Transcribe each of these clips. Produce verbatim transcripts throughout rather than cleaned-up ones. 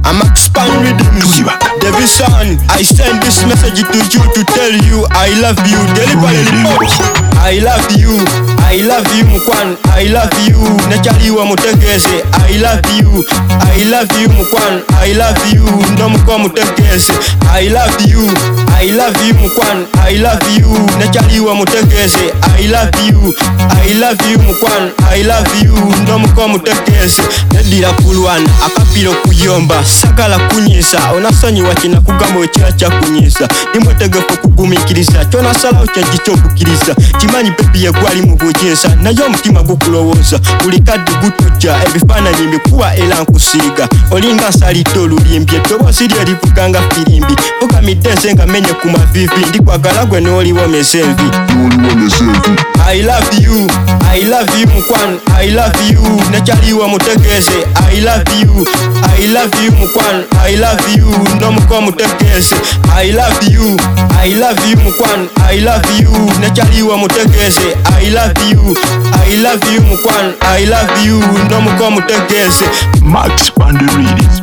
I'm expand rhythms. David Son, I send this message to you to tell you I love you. Deliberately, I love you. I love you mukwan. I love you. Nachali wa mutegeze. I love you. I love you mukwan. I love you. No mukwa mutegeze. I love you. I love you mukwan. I love you. Nachali wa mutegeze. I love you. I love you mukwan. I love you. No mukwa mutegeze. Nedira kulwana akapiro kuyomba sagala kunyisa onasonyi wakina kugamba wekyakya kunyisa nimwetegefu kugumikiriza kyona sala okyaji kyokukiriza kimanyi pepi yegwali mu bujinsa nayo omutima gukulowooza buli kadde gutujja ebifaananyi mbikuwa era nkusiiga olinga nsalidde olulimbye eddoboozi lye livuganga firimbi fukamidde nze nga menye ku mavivi ndikwagala gwe n'oliwomeza envi. I love you, I love you mukwan, I love you nakyaliwa mutegeze. I love you, I love you mukwan, I love you no mukwa mutegeze. I love you, I love you mukwan, I love you nakyaliwa mutegeze. I love you, I love you mukwan, I love you no mukwa mutegeze. Max Banderidis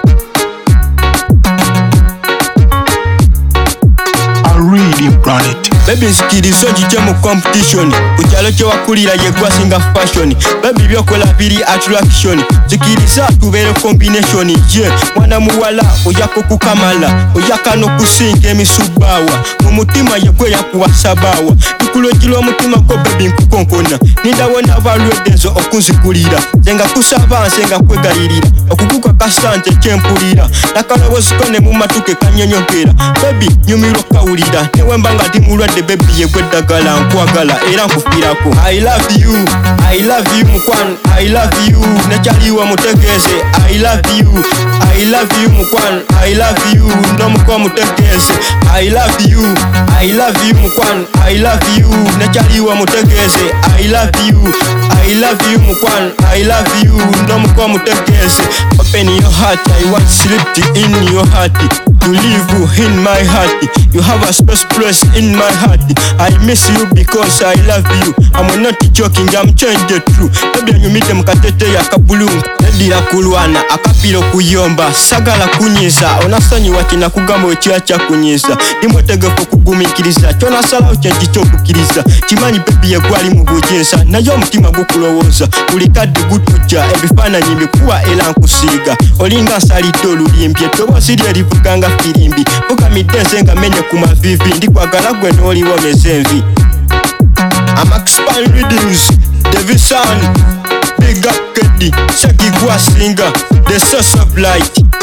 A reading planet. Baby nsikirizo jije mu competition kukyalo kye wakulira yegwa singa fashion. Baby byokola biri attraction zikiriza tubere combination. Je mwana muwala oyako kukamala oyaka no kusinga emisubawa mu mutima yegwe yakuwasabawa tukulojilo mutima ko baby nkukonkona nindawona abalwedenzo okunzikulira zenga kusaba nsenga kwegalirira okukuka kasante kyempulira nakalowozikone mu matuke kanyonyogera. Baby nyumiro kawulira newembanga dimulwadde baby yegwe ddagala nkwagala era nkufirako. I love you, I love you mukwan, I love you nakyaliwa mutegeze. I love you, I love you mukwan, I love you no mukwa mutegeze. I love you, I love you mukwan, I love you nakyaliwa mutegeze. I love you, I love you mukwan, I love you no mukwa mutegeze. Open your heart, I want slipped in your heart to live in my heart. You have a special place in my heart. I miss you because I love you. I'm not joking, I'm changing the truth. Baby nyumite mukatete ya kabulungu nedira kulwana akapiro kuyomba sagala kunyisa onasonyi wakina kugamba wekyakya kunyisa nimwetegefu kugumikiriza kyona sala okyaji kyokukiriza kimanyi pepi yegwali mu bujinsa nayo omutima gukulowooza buli kadde gutujja ebifaananyi mbikuwa era nkusiiga olinga nsalidde olulimbye eddoboozi lye livuganga firimbi fukamidde nze nga menye ku mavivi ndikwagala gwe n'oliwomeza envi. I'm expand rhythms, David Son, big up Keddy, Shaggy Gwa singer, the source of light.